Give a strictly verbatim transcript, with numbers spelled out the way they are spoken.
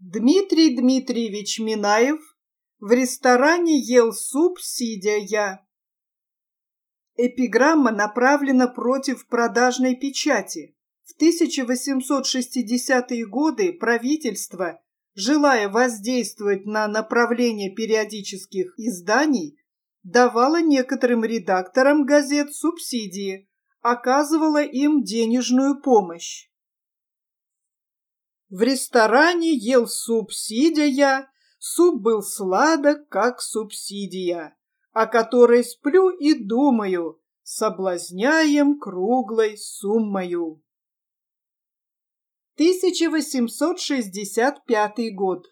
Дмитрий Дмитриевич Минаев в ресторане ел суп, сидя я. Эпиграмма направлена против продажной печати. В тысяча восемьсот шестидесятые годы правительство, желая воздействовать на направление периодических изданий, давало некоторым редакторам газет субсидии, оказывало им денежную помощь. В ресторане ел суп, сидя я, суп был сладок, как субсидия, о которой сплю и думаю, соблазняем круглой суммою. тысяча восемьсот шестьдесят пятый год.